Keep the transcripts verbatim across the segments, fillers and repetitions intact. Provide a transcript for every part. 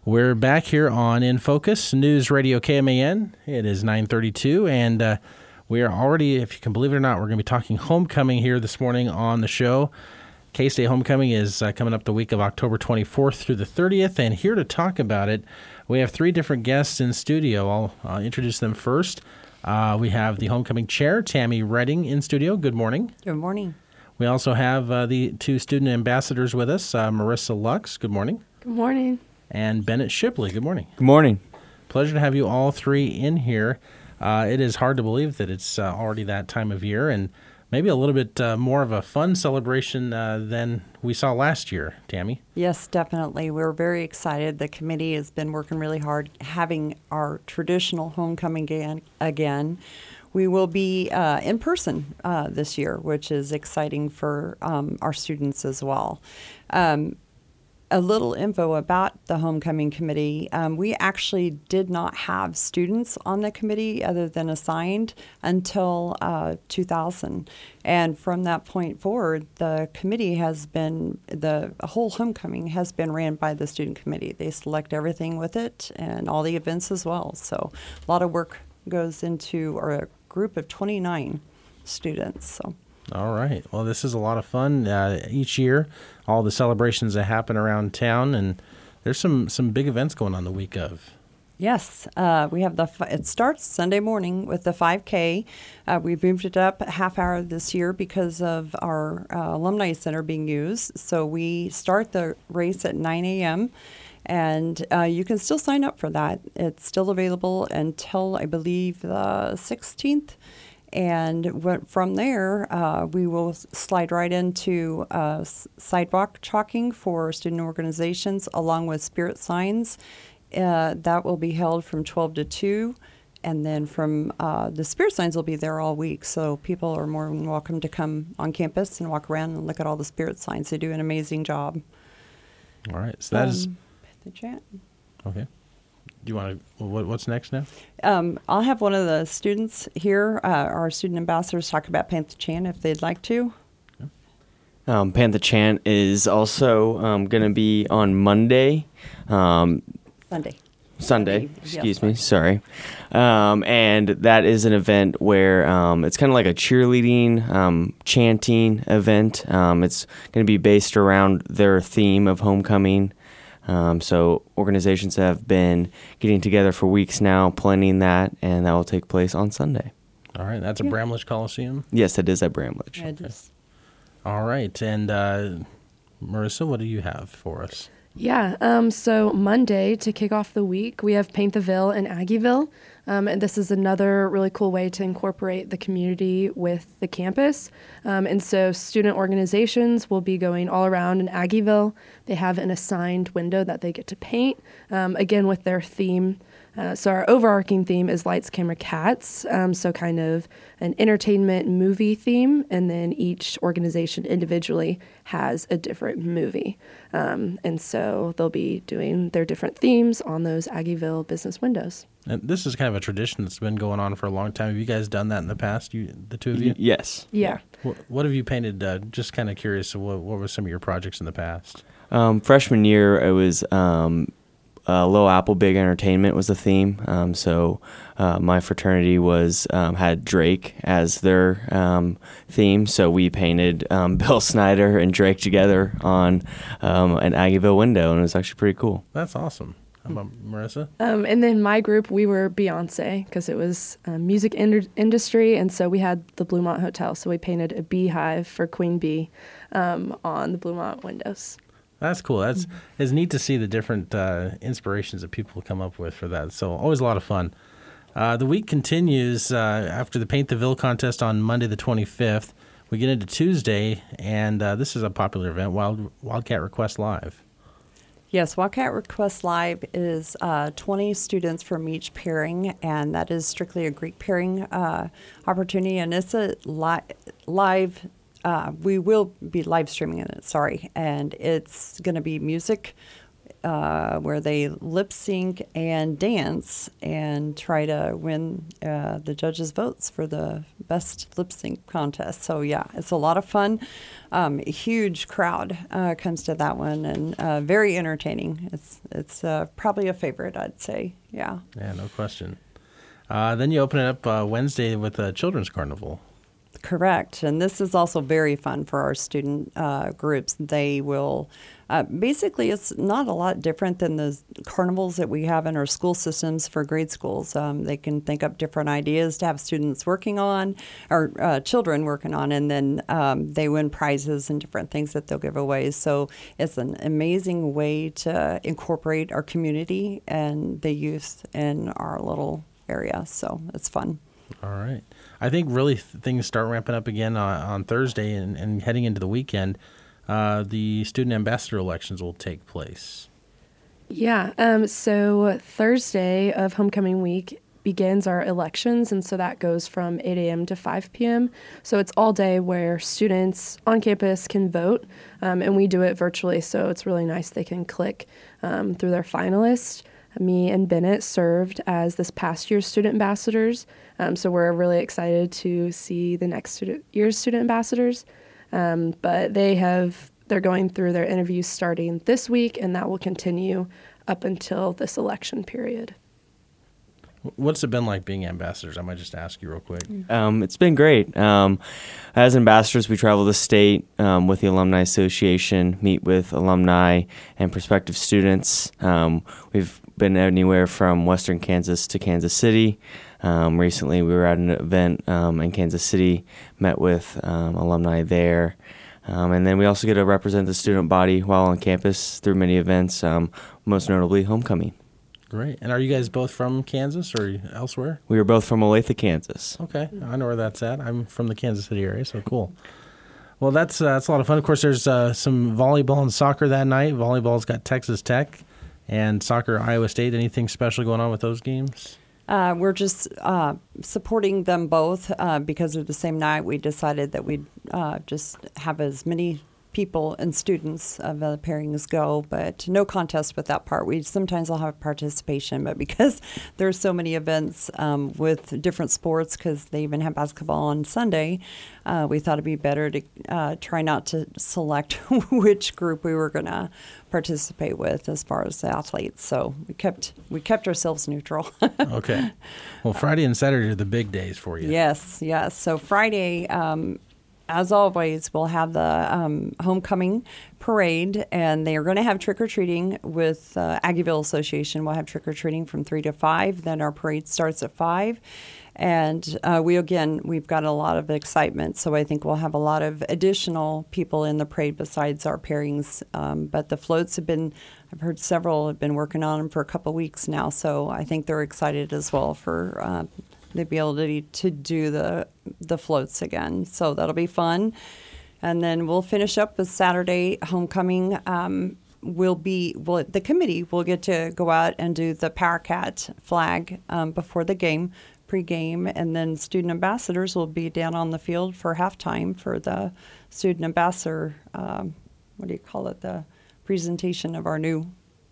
We're back here on In Focus, News Radio K M A N. It is nine thirty-two, and uh, we are already, if you can believe it or not, we're going to be talking homecoming here this morning on the show. K-State Homecoming is uh, coming up the week of October twenty-fourth through the thirtieth, and here to talk about it, we have three different guests in studio. I'll uh, introduce them first. Uh, we have the homecoming chair, Tammy Redding, in studio. Good morning. Good morning. We also have uh, the two student ambassadors with us, uh, Marissa Lux. Good morning. Good morning. And Bennett Shipley. Good morning. Good morning. Pleasure to have you all three in here. Uh, it is hard to believe that it's uh, already that time of year, and maybe a little bit uh, more of a fun celebration uh, than we saw last year. Tammy? Yes, definitely. We're very excited. The committee has been working really hard having our traditional homecoming again. again. We will be uh, in person uh, this year, which is exciting for um, our students as well. Um, A little info about the homecoming committee. Um, we actually did not have students on the committee other than assigned until uh, two thousand. And from that point forward, the committee has been, the whole homecoming has been ran by the student committee. They select everything with it and all the events as well. So a lot of work goes into our group of twenty-nine students. So. All right. Well, this is a lot of fun uh, each year. All the celebrations that happen around town, and there's some, some big events going on the week of. Yes, uh, we have the. It starts Sunday morning with the five K. Uh, we moved it up a half hour this year because of our uh, alumni center being used. So we start the race at nine a.m. and uh, you can still sign up for that. It's still available until I believe the sixteenth. And from there, uh, we will slide right into uh, sidewalk chalking for student organizations, along with spirit signs. Uh, that will be held from twelve to two. And then from uh, the spirit signs will be there all week. So people are more than welcome to come on campus and walk around and look at all the spirit signs. They do an amazing job. All right. So that um, is... The chat. Okay. Do you want to, what, what's next now? Um, I'll have one of the students here, uh, our student ambassadors, talk about Panther Chant if they'd like to. Um, Panther Chant is also um, going to be on Monday. Um, Sunday. Sunday, Sunday. excuse Yes, me, sorry. Um, and that is an event where um, it's kind of like a cheerleading, um, chanting event. Um, it's going to be based around their theme of homecoming. Um, so organizations have been getting together for weeks now, planning that, and that will take place on Sunday. All right. That's yeah. at Bramlage Coliseum? Yes, it is at Bramlage. Yeah, it is. All right. And uh, Marissa, what do you have for us? Yeah, um, so Monday, to kick off the week, we have Paint the Ville in Aggieville. Um, and this is another really cool way to incorporate the community with the campus. Um, and so student organizations will be going all around in Aggieville. They have an assigned window that they get to paint, um, again, with their theme. Uh, so our overarching theme is Lights, Camera, Cats, um, so kind of an entertainment movie theme, and then each organization individually has a different movie. Um, and so they'll be doing their different themes on those Aggieville business windows. And this is kind of a tradition that's been going on for a long time. Have you guys done that in the past, you, the two of you? Yes. Yeah. What, what have you painted? Uh, just kind of curious, what, what were some of your projects in the past? Um, freshman year, it was... Um, Uh, Little Apple Big Entertainment was the theme. Um, so uh, my fraternity was um, had Drake as their um, theme. So we painted um, Bill Snyder and Drake together on um, an Aggieville window, and it was actually pretty cool. That's awesome. How about Marissa? Um, and then my group, we were Beyonce because it was uh, music in- industry, and so we had the Bluemont Hotel. So we painted a beehive for Queen Bee um, on the Bluemont windows. That's cool. That's mm-hmm. It's neat to see the different uh, inspirations that people come up with for that. So always a lot of fun. Uh, the week continues uh, after the Paint the Ville contest on Monday the twenty-fifth. We get into Tuesday, and uh, this is a popular event, Wild Wildcat Request Live. Yes, Wildcat Request Live is uh, twenty students from each pairing, and that is strictly a Greek pairing uh, opportunity, and it's a li- live Uh, we will be live streaming it, sorry, and it's going to be music uh, where they lip sync and dance and try to win uh, the judges' votes for the best lip sync contest. So yeah, it's a lot of fun. Um, a huge crowd uh, comes to that one, and uh, very entertaining. It's it's uh, probably a favorite, I'd say. Yeah. Yeah, no question. Uh, then you open it up uh, Wednesday with a children's carnival. Correct. And this is also very fun for our student uh, groups. They will, uh, basically, it's not a lot different than the carnivals that we have in our school systems for grade schools. Um, they can think up different ideas to have students working on, or uh, children working on, and then um, they win prizes and different things that they'll give away. So it's an amazing way to incorporate our community and the youth in our little area. So it's fun. All right. I think really th- things start ramping up again on, on Thursday and, and heading into the weekend. Uh, the student ambassador elections will take place. Yeah. Um, so Thursday of homecoming week begins our elections, and so that goes from eight a.m. to five p.m. So it's all day where students on campus can vote, um, and we do it virtually, so it's really nice. They can click um, through their finalists. Me and Bennett served as this past year's student ambassadors, um, so we're really excited to see the next student, year's student ambassadors. Um, but they have they're going through their interviews starting this week, and that will continue up until this election period. What's it been like being ambassadors? I might just ask you real quick. Um, it's been great. Um, as ambassadors, we travel the state um, with the Alumni Association, meet with alumni and prospective students. Um, we've been anywhere from Western Kansas to Kansas City. Um, recently, we were at an event um, in Kansas City, met with um, alumni there. Um, and then we also get to represent the student body while on campus through many events, um, most notably homecoming. Great. And are you guys both from Kansas or elsewhere? We were both from Olathe, Kansas. Okay. I know where that's at. I'm from the Kansas City area, so cool. Well, that's uh, that's a lot of fun. Of course, there's uh, some volleyball and soccer that night. Volleyball's got Texas Tech, and soccer, Iowa State. Anything special going on with those games? Uh, we're just uh, supporting them both uh, because of the same night. We decided that we'd uh, just have as many people and students of the pairings go, but no contest with that part. We sometimes will have participation, but because there's so many events um, with different sports, because they even have basketball on Sunday, uh, we thought it'd be better to uh, try not to select which group we were going to participate with as far as the athletes. So we kept we kept ourselves neutral. Okay. Well, Friday and Saturday are the big days for you. Yes, yes. So Friday, um, as always, we'll have the um, homecoming parade, and they are going to have trick-or-treating with uh, Aggieville Association. We'll have trick-or-treating from three to five. Then our parade starts at five. And uh, we, again, we've got a lot of excitement, so I think we'll have a lot of additional people in the parade besides our pairings. Um, but the floats have been, I've heard several have been working on them for a couple weeks now, so I think they're excited as well for uh, the ability to do the the floats again. So that'll be fun. And then we'll finish up with Saturday homecoming. Um, will be well, the committee will get to go out and do the Powercat flag um, before the game, pre-game, and then student ambassadors will be down on the field for halftime for the student ambassador, um, what do you call it, the presentation of our new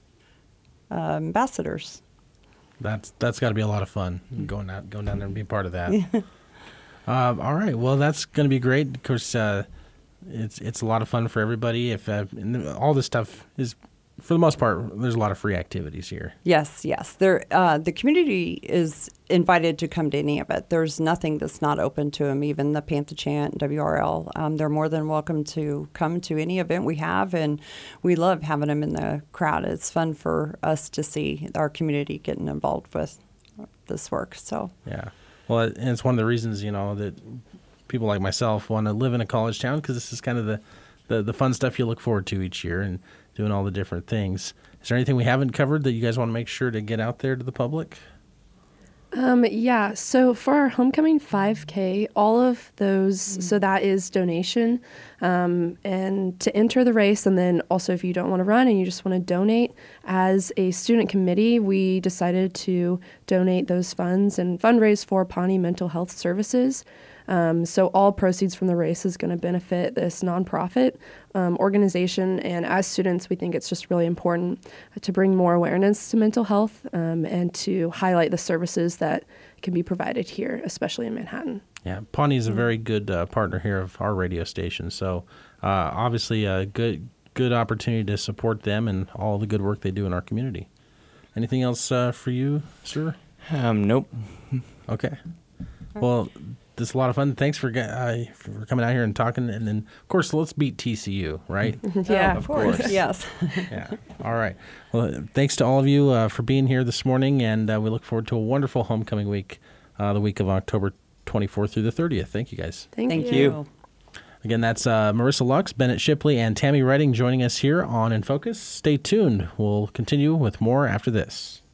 uh, ambassadors. That's that's got to be a lot of fun going out, going down there and being part of that. um, all right, well that's going to be great. Of course, uh, it's it's a lot of fun for everybody. If uh, and all this stuff is, for the most part, there's a lot of free activities here. Yes, yes. There, uh, the community is invited to come to any of it. There's nothing that's not open to them, even the Panther Chant, W R L. Um, they're more than welcome to come to any event we have, and we love having them in the crowd. It's fun for us to see our community getting involved with this work. So yeah, well, and it's one of the reasons, you know, that people like myself want to live in a college town, because this is kind of the, the, the fun stuff you look forward to each year and doing all the different things. Is there anything we haven't covered that you guys want to make sure to get out there to the public? Um, yeah, so for our homecoming five K, all of those, mm-hmm. so that is donation, um, and to enter the race, and then also if you don't want to run and you just want to donate, as a student committee, we decided to donate those funds and fundraise for Pawnee Mental Health Services. Um, so all proceeds from the race is going to benefit this nonprofit um, organization. And as students, we think it's just really important to bring more awareness to mental health um, and to highlight the services that can be provided here, especially in Manhattan. Yeah, Pawnee is a very good uh, partner here of our radio station. So uh, obviously a good good opportunity to support them and all the good work they do in our community. Anything else uh, for you, sir? Um, nope. Okay. Well, this is a lot of fun. Thanks for uh, for coming out here and talking. And then, of course, let's beat T C U, right? Yeah, of course. Yes. Yeah. All right. Well, thanks to all of you uh, for being here this morning, and uh, we look forward to a wonderful homecoming week, uh, the week of October twenty-fourth through the thirtieth. Thank you, guys. Thank, Thank you. you. Again, that's uh, Marissa Lux, Bennett Shipley, and Tammy Redding joining us here on In Focus. Stay tuned. We'll continue with more after this.